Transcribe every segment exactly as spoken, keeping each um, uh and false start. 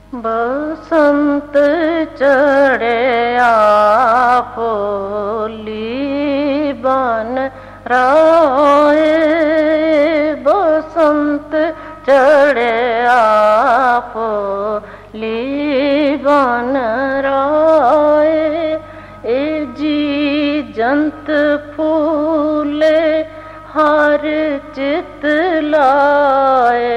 बसंत चढ़या फूली बन राय, बसंत चढ़या फूली बन राय। ए जी जंत फूले हर चित लाए,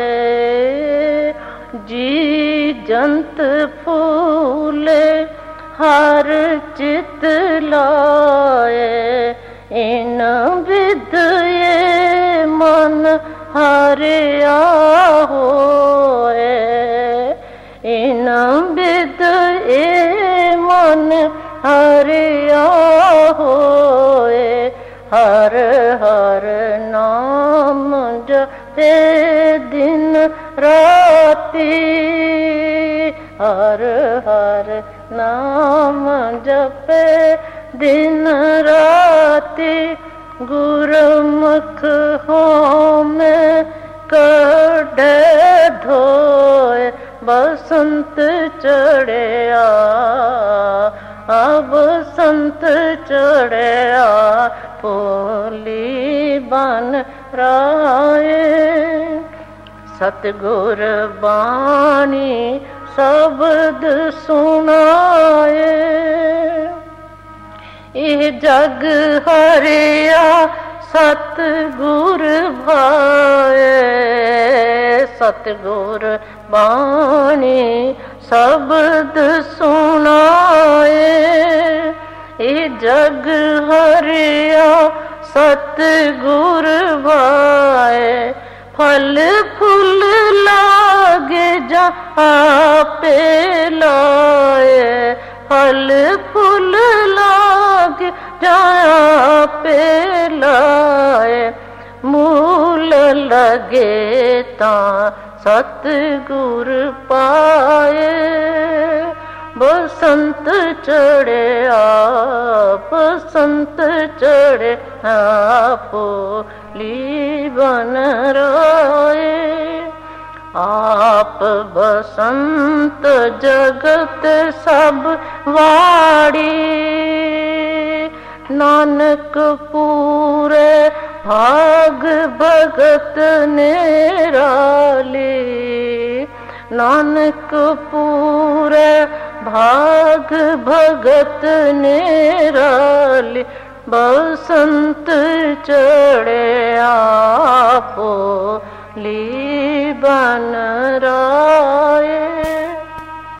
जी जंत फूले हर चित लाए। इन विध ये मन हरिया होए, इन विध ये मन हरिया होए। हर हर नाम जपे दिन राती, हर हर नाम जपे दिन राती। गुरुमुख हों में कड़े धोए, बसंत चढ़या अब बसंत चढ़या फूली बन राय। सतगुर बाणी शब्द सुनाए, ये जग हरिया सतगुर भाए। सतगुर बाणी शब्द सुनाए, ये जग हरिया सतगुर भाए। फल फूल लागे जहाँ पे लाए, फल फूल लागे जहाँ पे लाए। मूल लगे ता सतगुर पाए, बसंत चढ़या बसंत चढ़या फूली बन राय। आप बसंत जगत सब वाड़ी, नानक पूरे भाग भगत निराली। नानक पूरे भाग भगत निराली, बसंत चढ़या फूली बन राय।